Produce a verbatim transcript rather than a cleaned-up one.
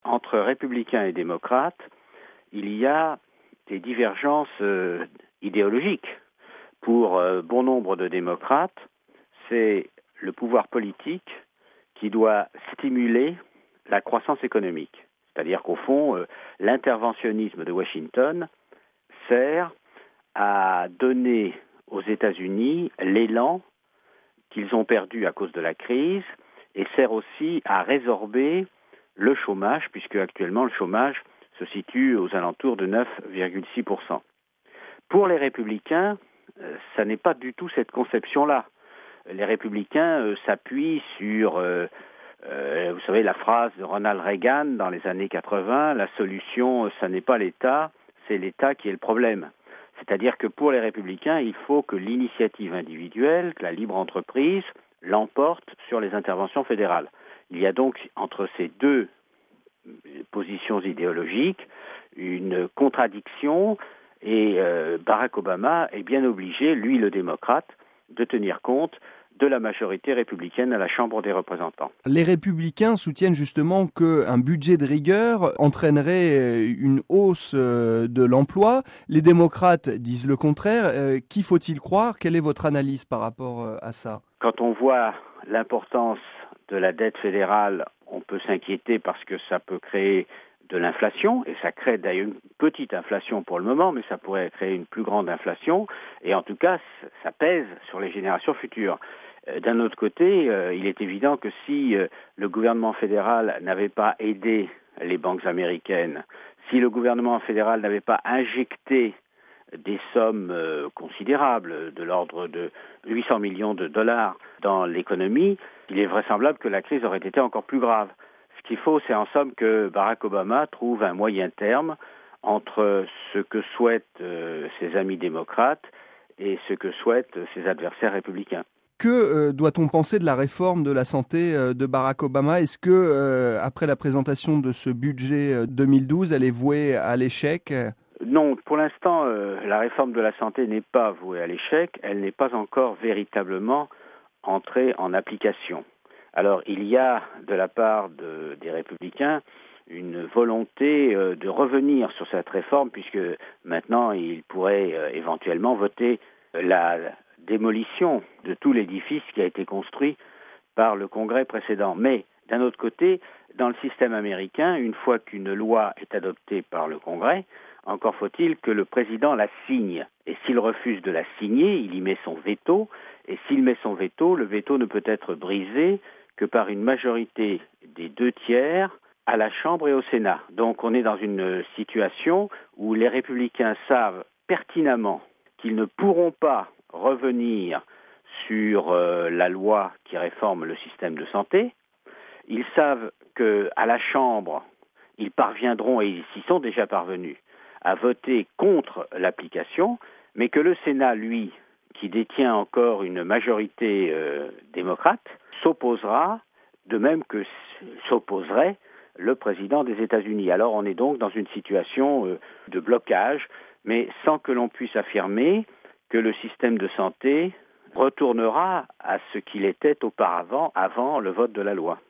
entre républicains et démocrates, il y a des divergences euh, idéologiques. Pour euh, bon nombre de démocrates, c'est le pouvoir politique qui doit stimuler la croissance économique. C'est-à-dire qu'au fond, euh, l'interventionnisme de Washington sert à donner aux États-Unis l'élan qu'ils ont perdu à cause de la crise et sert aussi à résorber le chômage, puisque actuellement le chômage se situe aux alentours de neuf virgule six pour cent. Pour les républicains, euh, ça n'est pas du tout cette conception-là. Les républicains euh, s'appuient sur, euh, euh, vous savez, la phrase de Ronald Reagan dans les années quatre-vingts, la solution, ça n'est pas l'État, c'est l'État qui est le problème. C'est-à-dire que pour les républicains, il faut que l'initiative individuelle, que la libre entreprise, l'emporte sur les interventions fédérales. Il y a donc entre ces deux positions idéologiques une contradiction et euh, Barack Obama est bien obligé, lui le démocrate, de tenir compte de la majorité républicaine à la Chambre des représentants. Les républicains soutiennent justement qu'un budget de rigueur entraînerait une hausse de l'emploi. Les démocrates disent le contraire. Qui faut-il croire? Quelle est votre analyse par rapport à ça? Quand on voit l'importance de la dette fédérale, on peut s'inquiéter parce que ça peut créer de l'inflation, et ça crée d'ailleurs une petite inflation pour le moment, mais ça pourrait créer une plus grande inflation, et en tout cas, ça pèse sur les générations futures. D'un autre côté, euh, il est évident que si euh, le gouvernement fédéral n'avait pas aidé les banques américaines, si le gouvernement fédéral n'avait pas injecté des sommes euh, considérables, de l'ordre de huit cents millions de dollars dans l'économie, il est vraisemblable que la crise aurait été encore plus grave. Ce qu'il faut, c'est en somme que Barack Obama trouve un moyen terme entre ce que souhaitent euh, ses amis démocrates et ce que souhaitent ses adversaires républicains. Que euh, doit-on penser de la réforme de la santé euh, de Barack Obama? Est-ce que, euh, après la présentation de ce budget euh, deux mille douze, elle est vouée à l'échec? Non, pour l'instant, euh, la réforme de la santé n'est pas vouée à l'échec. Elle n'est pas encore véritablement entrée en application. Alors, il y a, de la part de, des Républicains, une volonté euh, de revenir sur cette réforme, puisque maintenant, ils pourraient euh, éventuellement voter la démolition de tout l'édifice qui a été construit par le Congrès précédent. Mais, d'un autre côté, dans le système américain, une fois qu'une loi est adoptée par le Congrès, encore faut-il que le président la signe. Et s'il refuse de la signer, il y met son veto. Et s'il met son veto, le veto ne peut être brisé que par une majorité des deux tiers à la Chambre et au Sénat. Donc on est dans une situation où les républicains savent pertinemment qu'ils ne pourront pas revenir sur euh, la loi qui réforme le système de santé. Ils savent qu'à la Chambre, ils parviendront, et ils s'y sont déjà parvenus, à voter contre l'application, mais que le Sénat, lui, qui détient encore une majorité euh, démocrate, s'opposera, de même que s'opposerait le président des États-Unis. Alors on est donc dans une situation euh, de blocage, mais sans que l'on puisse affirmer que le système de santé retournera à ce qu'il était auparavant, avant le vote de la loi.